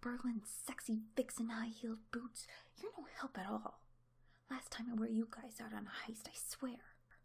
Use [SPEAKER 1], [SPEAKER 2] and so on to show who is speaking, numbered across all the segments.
[SPEAKER 1] Berlin sexy vixen high-heeled boots. You're no help at all. Last time I wear you guys out on a heist, I swear.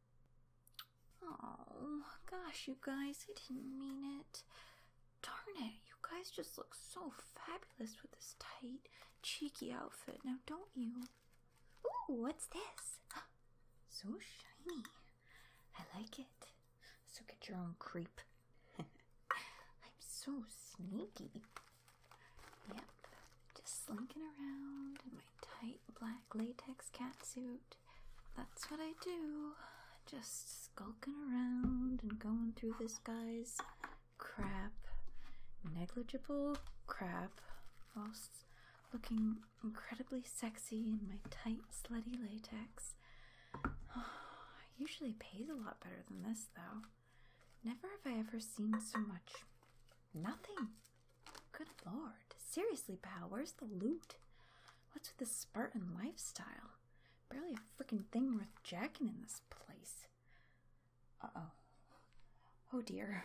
[SPEAKER 1] Oh, gosh, you guys, I didn't mean it. Darn it, you guys just look so fabulous with this tight, cheeky outfit, now don't you? Ooh, what's this? So shiny. I like it. So get your own creep. I'm so sneaky. Yep, just slinking around in my tight black latex catsuit. That's what I do. Just skulking around and going through this guy's crap. Negligible crap, whilst looking incredibly sexy in my tight, slutty latex. Usually pays a lot better than this, though. Never have I ever seen so much nothing. Good lord. Seriously, pal, where's the loot? What's with this Spartan lifestyle? Barely a freaking thing worth jacking in this place. Uh-oh. Oh, dear.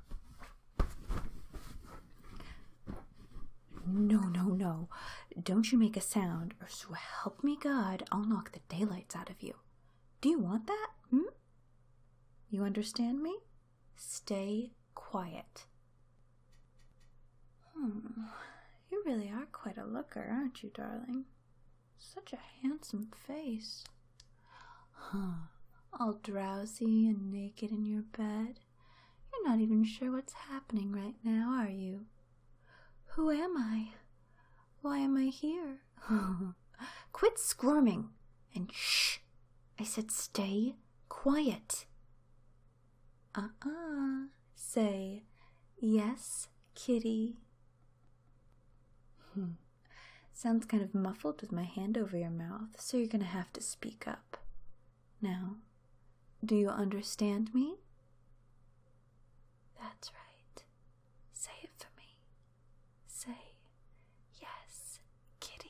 [SPEAKER 1] No. Don't you make a sound, or so help me God, I'll knock the daylights out of you. Do you want that? You understand me? Stay quiet. You really are quite a looker, aren't you, darling? Such a handsome face. All drowsy and naked in your bed. You're not even sure what's happening right now, are you? Who am I? Why am I here? Quit squirming and shh. I said stay quiet. Say yes, kitty. Sounds kind of muffled with my hand over your mouth, so you're gonna have to speak up. Now, do you understand me? That's right. Say it for me. Say, yes, kitty.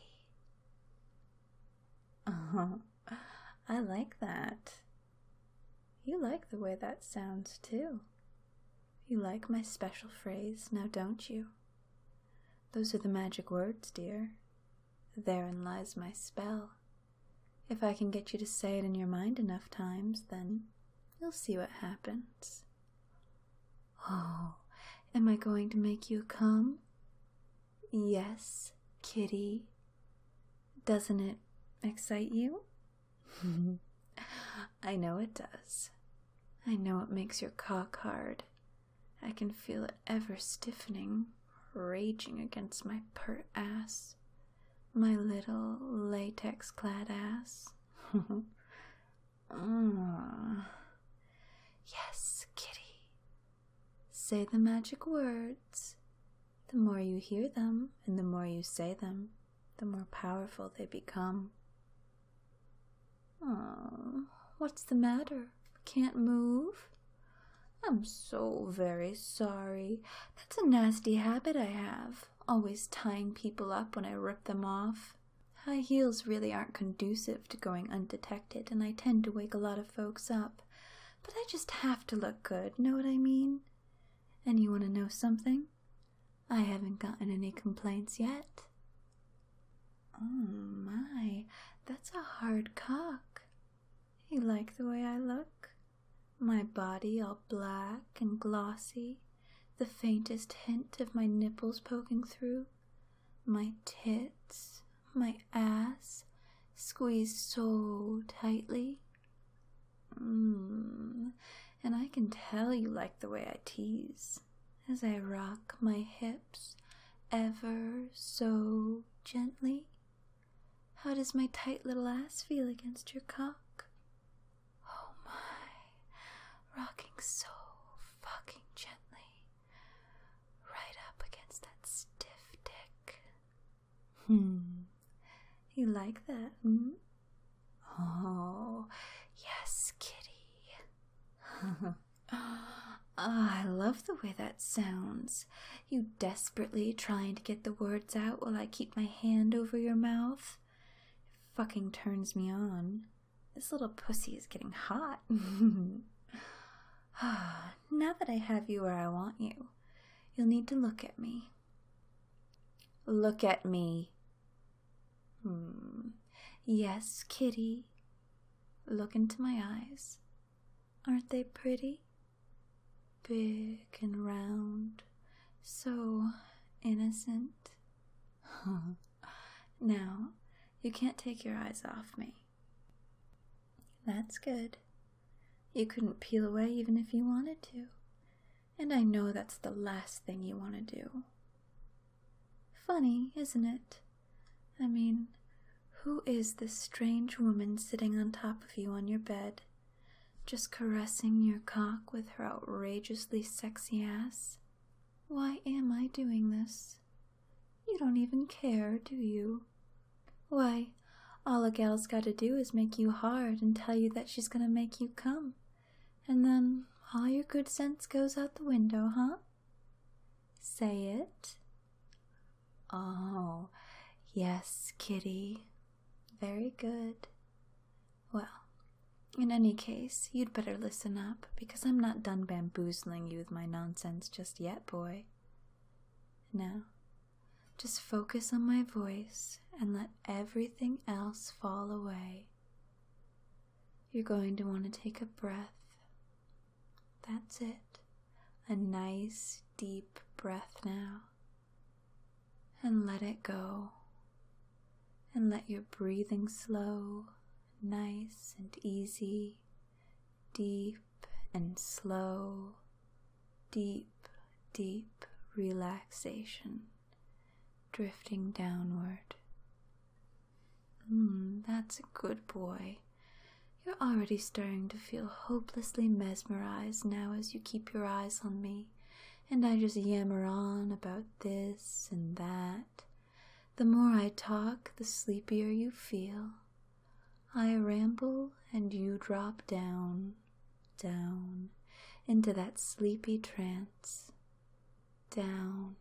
[SPEAKER 1] I like that. You like the way that sounds, too. You like my special phrase, now don't you? Those are the magic words, dear. Therein lies my spell. If I can get you to say it in your mind enough times, then you'll see what happens. Oh, am I going to make you come? Yes, kitty. Doesn't it excite you? I know it does. I know it makes your cock hard. I can feel it ever stiffening, raging against my pert ass. My little latex-clad ass. Yes, kitty. Say the magic words. The more you hear them, and the more you say them, the more powerful they become. Oh, what's the matter? Can't move? I'm so very sorry. That's a nasty habit I have, always tying people up when I rip them off. High heels really aren't conducive to going undetected, and I tend to wake a lot of folks up. But I just have to look good, know what I mean? And you want to know something? I haven't gotten any complaints yet. Oh my, that's a hard cock. You like the way I look? My body all black and glossy, the faintest hint of my nipples poking through, my tits, my ass, squeezed so tightly. And I can tell you like the way I tease, as I rock my hips ever so gently. How does my tight little ass feel against your cock? Oh my, rocking so fucking gently, right up against that stiff dick. You like that, Oh, yes, kitty. I love the way that sounds. You desperately trying to get the words out while I keep my hand over your mouth. It fucking turns me on. This little pussy is getting hot. Now that I have you where I want you, you'll need to look at me. Look at me. Yes, kitty. Look into my eyes. Aren't they pretty? Big and round. So innocent. Now, you can't take your eyes off me. That's good. You couldn't peel away even if you wanted to. And I know that's the last thing you want to do. Funny, isn't it? I mean, who is this strange woman sitting on top of you on your bed, just caressing your cock with her outrageously sexy ass? Why am I doing this? You don't even care, do you? Why, all a gal's gotta do is make you hard and tell you that she's gonna make you come. And then all your good sense goes out the window, huh? Say it. Oh, yes, kitty. Very good. Well, in any case, you'd better listen up, because I'm not done bamboozling you with my nonsense just yet, boy. Now, just focus on my voice and let everything else fall away. You're going to want to take a breath. That's it. A nice, deep breath now. And let it go. And let your breathing slow, nice and easy, deep and slow, deep, deep relaxation, drifting downward. That's a good boy. You're already starting to feel hopelessly mesmerized now as you keep your eyes on me, and I just yammer on about this and that. The more I talk, the sleepier you feel. I ramble and you drop down, down, into that sleepy trance. Down,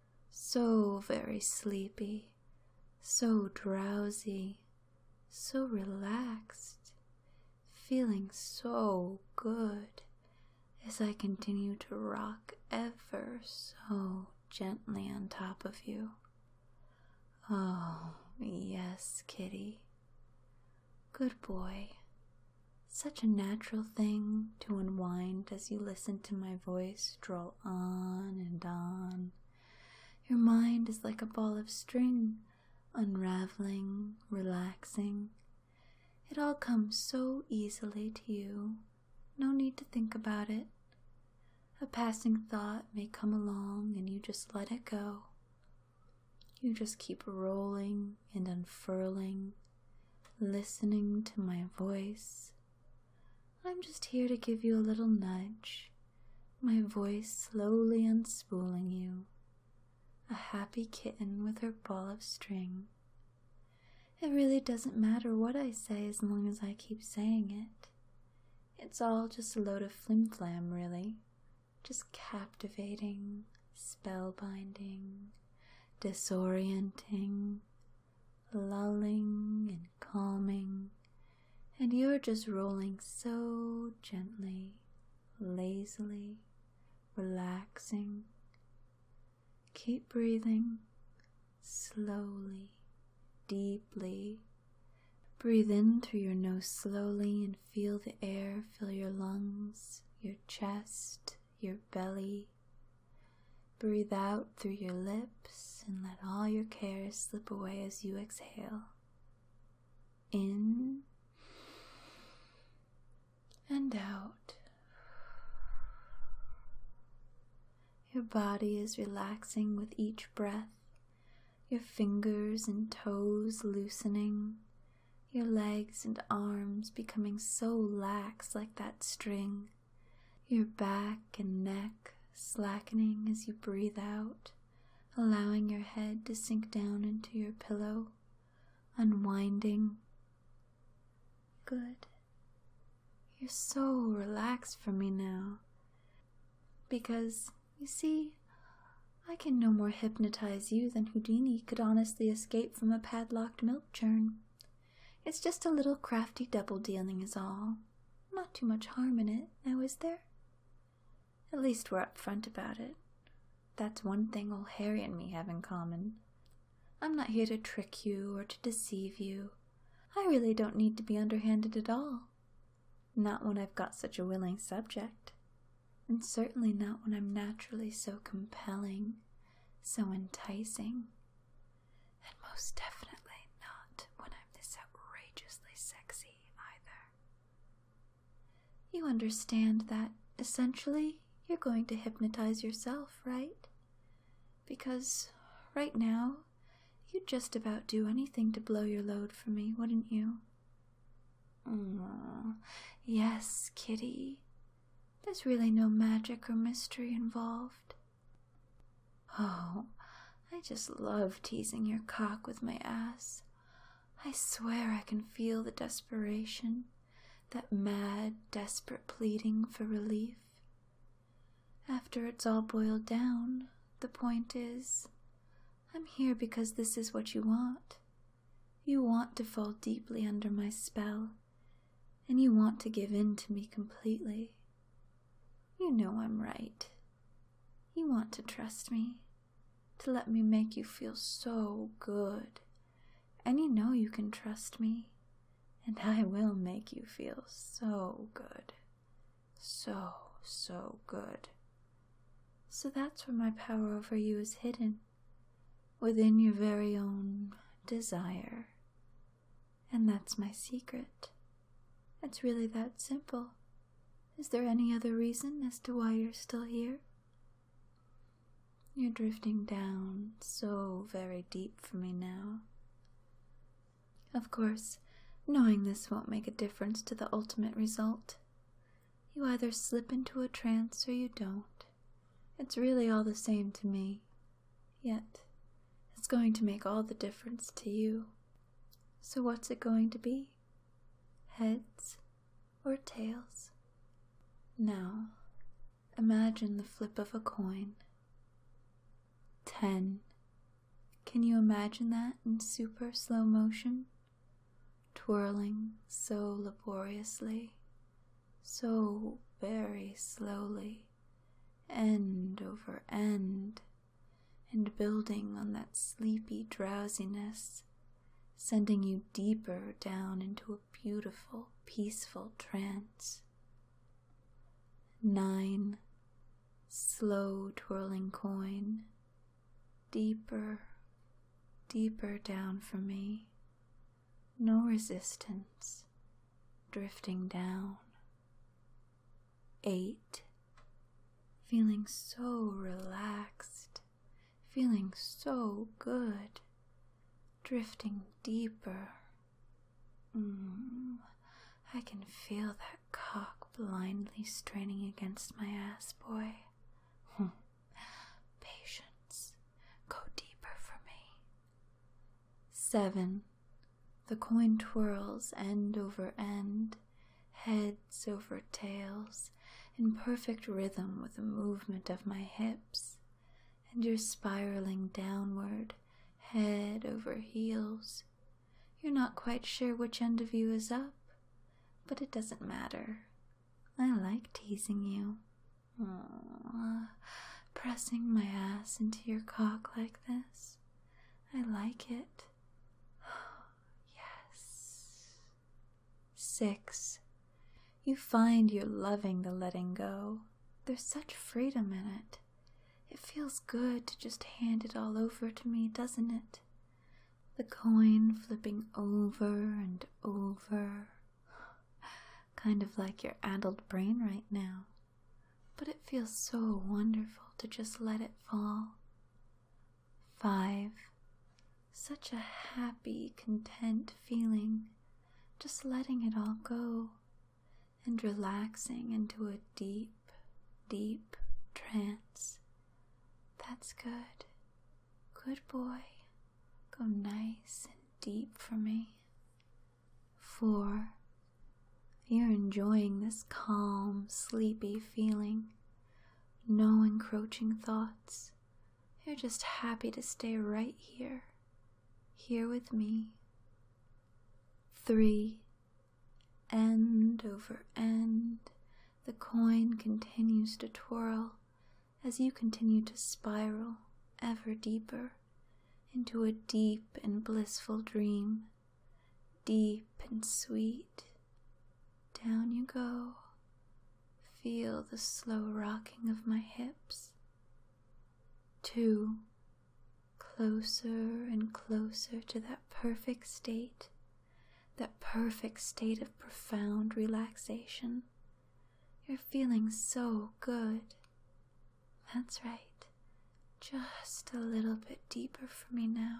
[SPEAKER 1] so very sleepy, so drowsy, so relaxed, feeling so good as I continue to rock ever so gently on top of you. Oh, yes, kitty. Good boy. Such a natural thing to unwind as you listen to my voice drawl on and on. Your mind is like a ball of string, unraveling, relaxing. It all comes so easily to you. No need to think about it. A passing thought may come along and you just let it go. You just keep rolling and unfurling, listening to my voice. I'm just here to give you a little nudge, my voice slowly unspooling you, a happy kitten with her ball of string. It really doesn't matter what I say as long as I keep saying it. It's all just a load of flim-flam, really, just captivating, spellbinding, disorienting, lulling and calming, and you're just rolling so gently, lazily, relaxing. Keep breathing, slowly, deeply. Breathe in through your nose slowly and feel the air fill your lungs, your chest, your belly. Breathe out through your lips and let all your cares slip away as you exhale. In and out. Your body is relaxing with each breath, your fingers and toes loosening, your legs and arms becoming so lax like that string, your back and neck slackening as you breathe out, allowing your head to sink down into your pillow, unwinding. Good. You're so relaxed for me now. Because, you see, I can no more hypnotize you than Houdini could honestly escape from a padlocked milk churn. It's just a little crafty double-dealing is all. Not too much harm in it, now is there? At least we're upfront about it. That's one thing old Harry and me have in common. I'm not here to trick you or to deceive you. I really don't need to be underhanded at all. Not when I've got such a willing subject. And certainly not when I'm naturally so compelling, so enticing. And most definitely not when I'm this outrageously sexy either. You understand that, essentially, you're going to hypnotize yourself, right? Because right now, you'd just about do anything to blow your load for me, wouldn't you? Yes, kitty. There's really no magic or mystery involved. Oh, I just love teasing your cock with my ass. I swear I can feel the desperation, that mad, desperate pleading for relief. After it's all boiled down, the point is, I'm here because this is what you want. You want to fall deeply under my spell, and you want to give in to me completely. You know I'm right. You want to trust me, to let me make you feel so good, and you know you can trust me, and I will make you feel so good. So good. So that's where my power over you is hidden, within your very own desire. And that's my secret. It's really that simple. Is there any other reason as to why you're still here? You're drifting down so very deep for me now. Of course, knowing this won't make a difference to the ultimate result. You either slip into a trance or you don't. It's really all the same to me. Yet, it's going to make all the difference to you. So what's it going to be? Heads or tails? Now, imagine the flip of a coin. 10. Can you imagine that in super slow motion? Twirling so laboriously, so very slowly, end over end, and building on that sleepy drowsiness, sending you deeper down into a beautiful, peaceful trance. 9. Slow twirling coin, deeper, deeper down for me. No resistance, drifting down. 8. Feeling so relaxed, feeling so good, drifting deeper. I can feel that cock blindly straining against my ass, boy. Patience, go deeper for me. 7. The coin twirls end over end, heads over tails, in perfect rhythm with the movement of my hips, and you're spiraling downward, head over heels. You're not quite sure which end of you is up, but it doesn't matter. I like teasing you. Pressing my ass into your cock like this. I like it. Yes. 6. You find you're loving the letting go. There's such freedom in it. It feels good to just hand it all over to me, doesn't it? The coin flipping over and over. Kind of like your addled brain right now. But it feels so wonderful to just let it fall. 5. Such a happy, content feeling. Just letting it all go. And relaxing into a deep, deep trance. That's good. Good boy. Go nice and deep for me. 4. You're enjoying this calm, sleepy feeling. No encroaching thoughts. You're just happy to stay right here. Here with me. 3. End over end, the coin continues to twirl as you continue to spiral ever deeper into a deep and blissful dream. Deep and sweet. Down you go. Feel the slow rocking of my hips. 2. Closer and closer to that perfect state of profound relaxation. You're feeling so good. That's right. Just a little bit deeper for me now.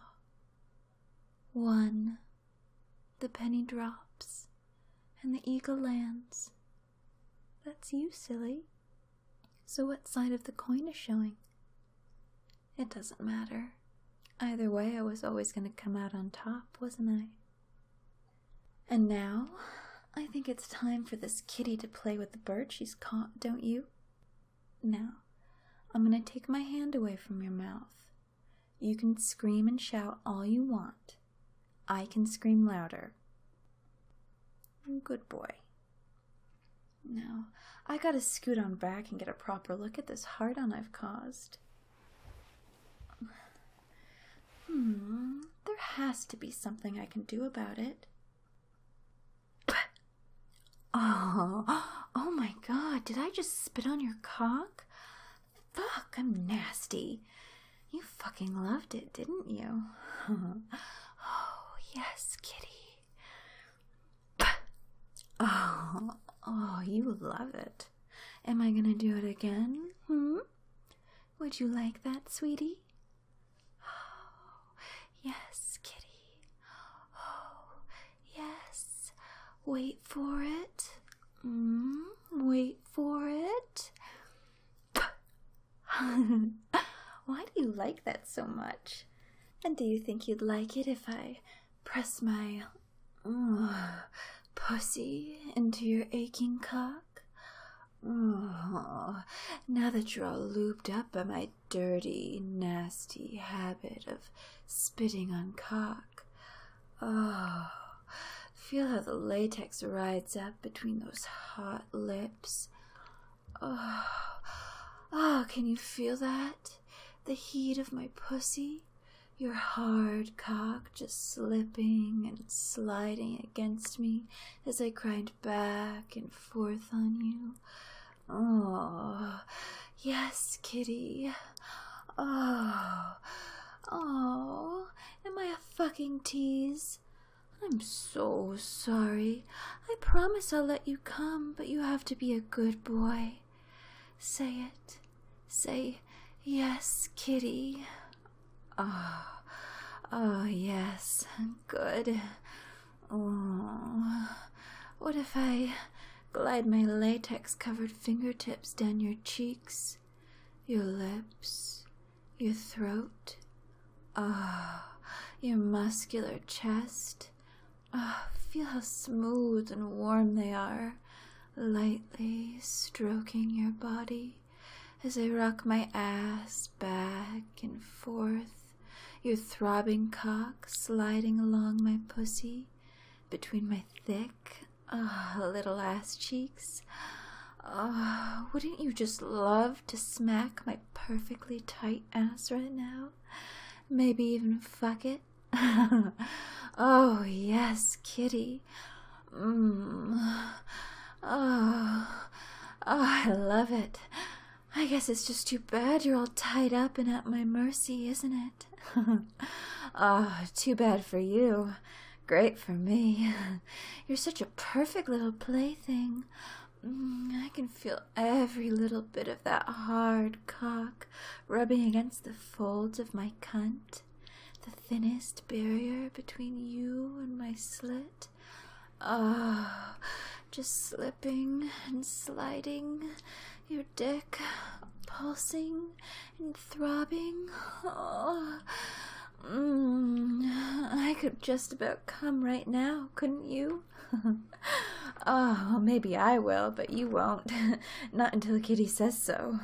[SPEAKER 1] 1. The penny drops, and the eagle lands. That's you, silly. So what side of the coin is showing? It doesn't matter. Either way, I was always going to come out on top, wasn't I? And now, I think it's time for this kitty to play with the bird she's caught, don't you? Now, I'm going to take my hand away from your mouth. You can scream and shout all you want. I can scream louder. Good boy. Now, I gotta scoot on back and get a proper look at this heart-on I've caused. There has to be something I can do about it. Oh my god, did I just spit on your cock? Fuck, I'm nasty. You fucking loved it, didn't you? Oh, yes, kitty. Oh, you love it. Am I gonna do it again? Would you like that, sweetie? Oh, yes, kitty. Oh, yes. Wait for it. Wait for it. Why do you like that so much? And do you think you'd like it if I press my pussy into your aching cock? Oh, now that you're all looped up by my dirty, nasty habit of spitting on cock. Oh, feel how the latex rides up between those hot lips. Oh, can you feel that? The heat of my pussy? Your hard cock just slipping and sliding against me as I grind back and forth on you. Oh, yes, kitty. Oh, am I a fucking tease? I'm so sorry. I promise I'll let you come, but you have to be a good boy. Say it. Say, yes, kitty. Oh, yes, good. Oh, what if I glide my latex-covered fingertips down your cheeks, your lips, your throat, your muscular chest? Feel how smooth and warm they are, lightly stroking your body as I rock my ass back and forth, your throbbing cock sliding along my pussy between my thick, little ass cheeks. Wouldn't you just love to smack my perfectly tight ass right now? Maybe even fuck it? Oh, yes, kitty. I love it. I guess it's just too bad you're all tied up and at my mercy, isn't it? Too bad for you. Great for me. You're such a perfect little plaything. I can feel every little bit of that hard cock rubbing against the folds of my cunt, the thinnest barrier between you and my slit. Just slipping and sliding, your dick pulsing and throbbing. I could just about come right now, couldn't you? Maybe I will, but you won't. Not until Kitty says so.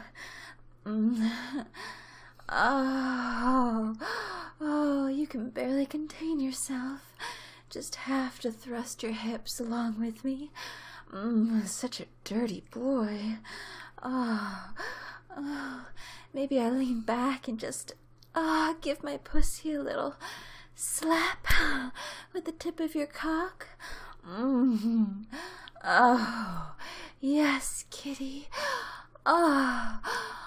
[SPEAKER 1] You can barely contain yourself. Just have to thrust your hips along with me. Such a dirty boy. Maybe I lean back and just Give my pussy a little slap with the tip of your cock. Oh, yes, kitty. Oh,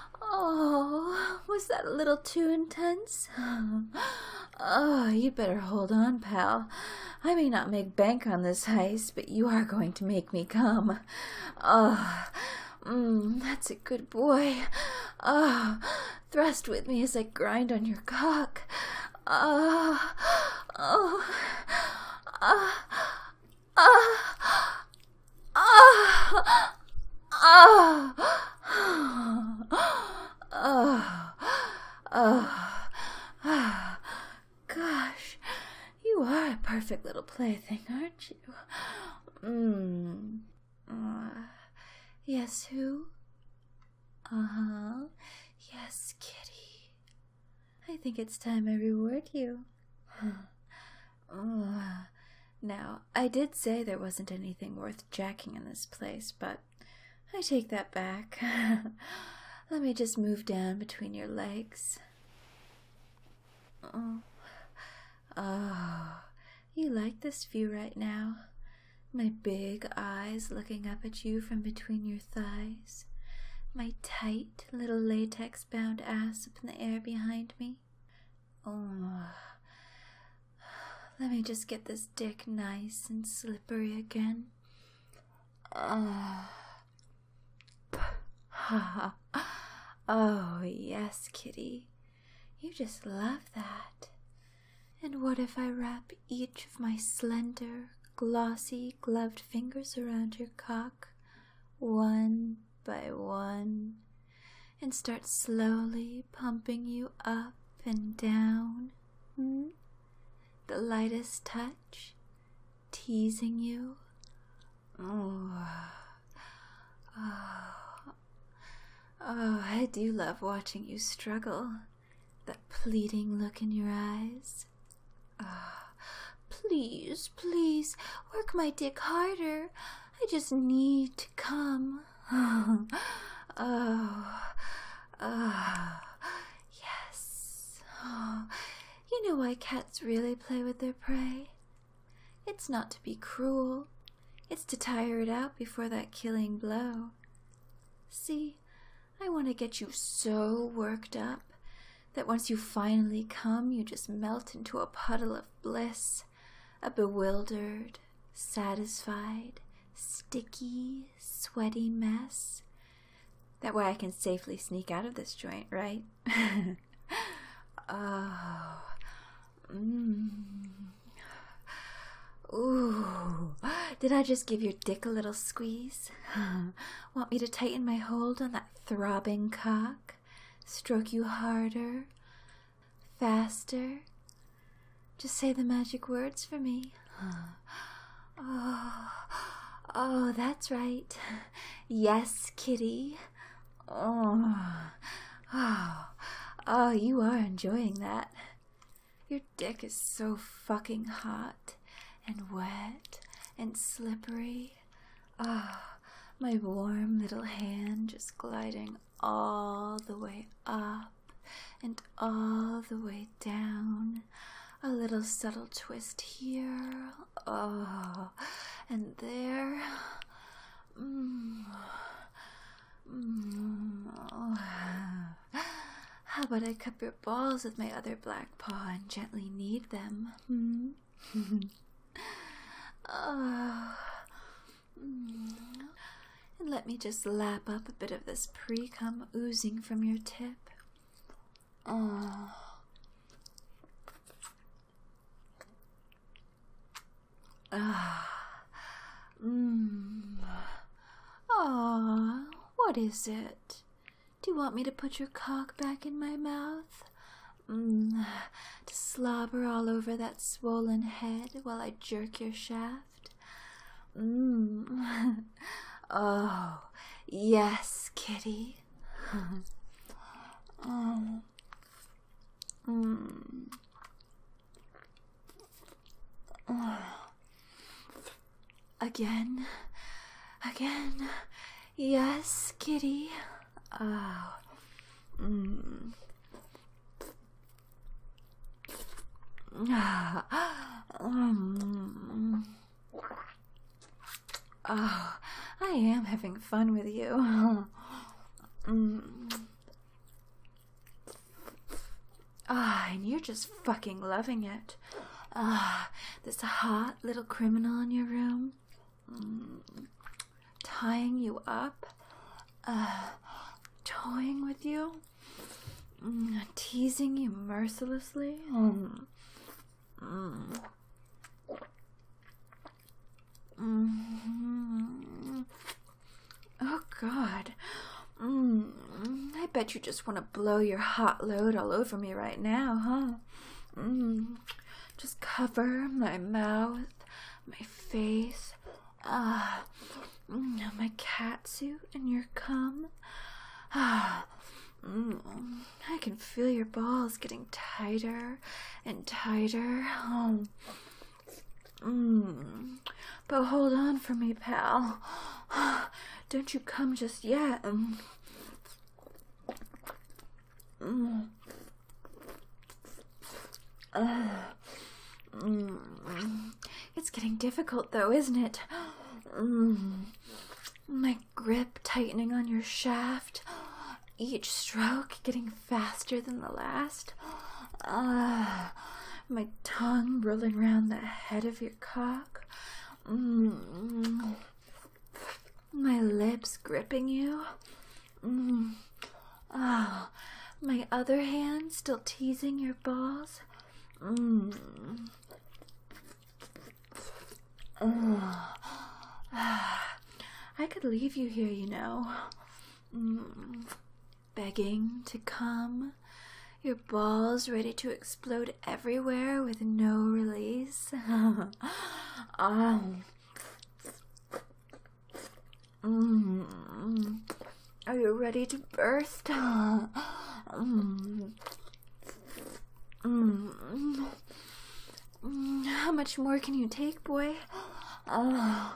[SPEAKER 1] was that a little too intense? Oh, you better hold on, pal. I may not make bank on this heist, but you are going to make me come. Oh, that's a good boy. Oh, thrust with me as I grind on your cock. Oh, oh, oh, oh, oh, oh, oh, oh, gosh, you are a perfect little plaything, aren't you? Yes, who? Yes, kitty. I think it's time I reward you. Now, I did say there wasn't anything worth jacking in this place, but I take that back. Let me just move down between your legs. Oh, you like this view right now? My big eyes looking up at you from between your thighs. My tight little latex-bound ass up in the air behind me. Oh, let me just get this dick nice and slippery again. Oh, yes, kitty. You just love that. And what if I wrap each of my slender, glossy, gloved fingers around your cock, one by one, and start slowly pumping you up and down? The lightest touch, teasing you. I do love watching you struggle. That pleading look in your eyes. Please, please, work my dick harder. I just need to come. Yes. You know why cats really play with their prey? It's not to be cruel. It's to tire it out before that killing blow. See, I want to get you so worked up that once you finally come, you just melt into a puddle of bliss, a bewildered, satisfied, sticky, sweaty mess. That way I can safely sneak out of this joint, right? Ooh, did I just give your dick a little squeeze? Want me to tighten my hold on that throbbing cock? Stroke you harder? Faster? Just say the magic words for me. Oh, that's right. Yes, kitty. Oh, you are enjoying that. Your dick is so fucking hot and wet and slippery. My warm little hand just gliding all the way up and all the way down. A little subtle twist here. And there. How about I cup your balls with my other black paw and gently knead them? And let me just lap up a bit of this pre-cum oozing from your tip. What is it? Do you want me to put your cock back in my mouth? To slobber all over that swollen head while I jerk your shaft? Oh, yes, kitty. Again. Yes, kitty. Oh, I am having fun with you. And you're just fucking loving it. This hot little criminal in your room, tying you up, toying with you, teasing you mercilessly. Oh, God. I bet you just want to blow your hot load all over me right now, huh? Just cover my mouth, my face, my catsuit and your cum. I can feel your balls getting tighter and tighter. But hold on for me, pal. Don't you come just yet. It's getting difficult though, isn't it? My grip tightening on your shaft, each stroke getting faster than the last. My tongue rolling around the head of your cock. My lips gripping you. My other hand still teasing your balls. I could leave you here, you know. Begging to come. Your balls ready to explode everywhere with no release. Are you ready to burst? How much more can you take, boy? Are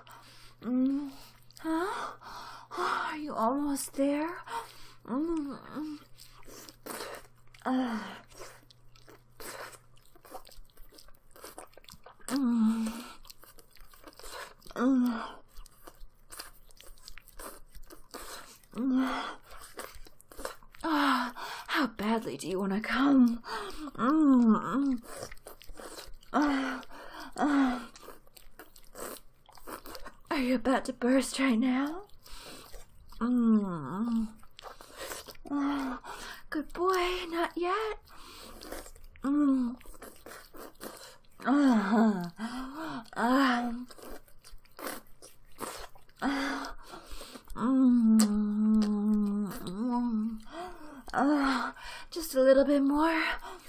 [SPEAKER 1] you almost there? How badly do you want to come? Are you about to burst right now? Good boy, not yet. Just a little bit more.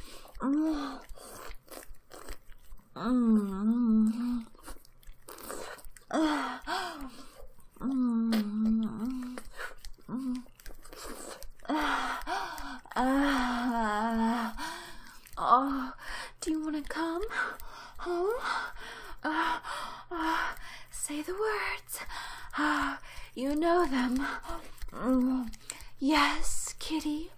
[SPEAKER 1] Oh, do you want to come? Say the words. You know them. Yes, kitty.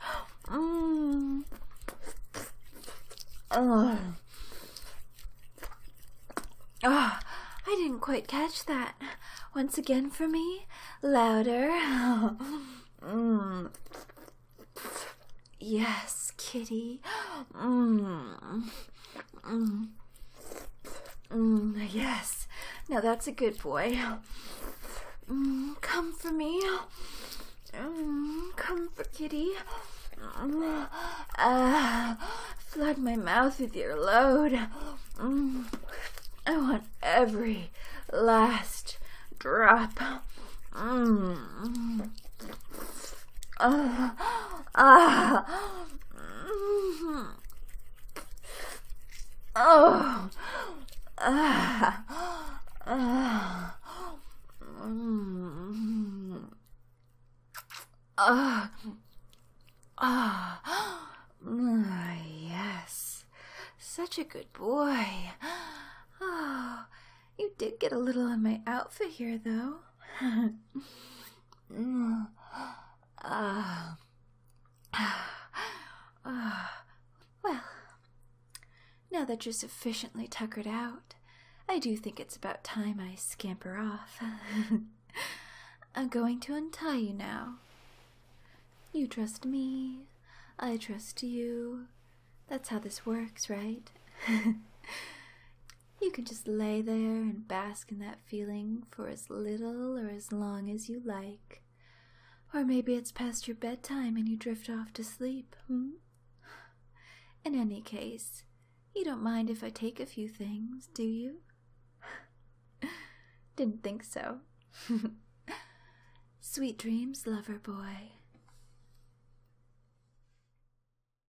[SPEAKER 1] I didn't quite catch that. Once again for me. Louder. Yes, kitty. Yes. Now that's a good boy. Come for me. Come for kitty. Flood my mouth with your load. I want every last drop. Yes, such a good boy. Oh, you did get a little on my outfit here, though. Well, now that you're sufficiently tuckered out, I do think it's about time I scamper off. I'm going to untie you now. You trust me, I trust you. That's how this works, right? You can just lay there and bask in that feeling for as little or as long as you like. Or maybe it's past your bedtime and you drift off to sleep, In any case, you don't mind if I take a few things, do you? Didn't think so. Sweet dreams, lover boy.